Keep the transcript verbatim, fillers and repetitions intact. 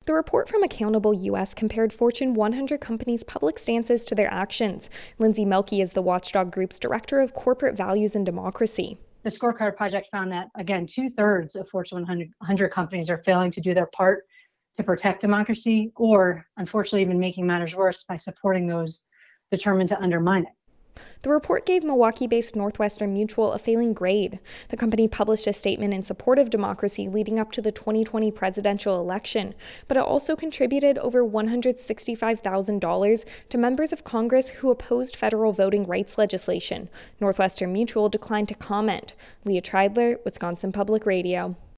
The report from Accountable U S compared Fortune one hundred companies' public stances to their actions. Lindsay Melky is the watchdog group's director of corporate values and democracy. The Scorecard Project found that, again, two-thirds of Fortune one hundred companies are failing to do their part to protect democracy, or, unfortunately, even making matters worse by supporting those determined to undermine it. The report gave Milwaukee-based Northwestern Mutual a failing grade. The company published a statement in support of democracy leading up to the twenty twenty presidential election, but it also contributed over one hundred sixty-five thousand dollars to members of Congress who opposed federal voting rights legislation. Northwestern Mutual declined to comment. Leah Treidler, Wisconsin Public Radio.